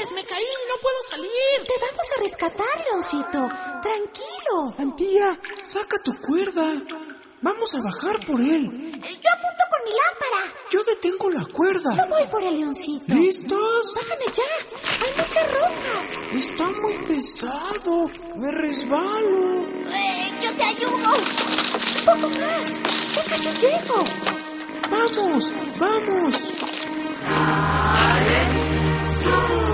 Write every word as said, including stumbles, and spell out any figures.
ayudes! ¡Me caí! ¡No puedo salir! Te vamos a rescatar, Leoncito. Tranquilo. Antía, saca tu cuerda. Vamos a bajar por él. Yo apunto con mi lámpara. Yo detengo la cuerda. Yo voy por el Leoncito. ¿Listos? Bájame ya. Hay muchas rocas. Está muy pesado. Me resbalo. Eh, yo te ayudo. Un poco más. Ya casi llego. Vamos, vamos. ¡Sí!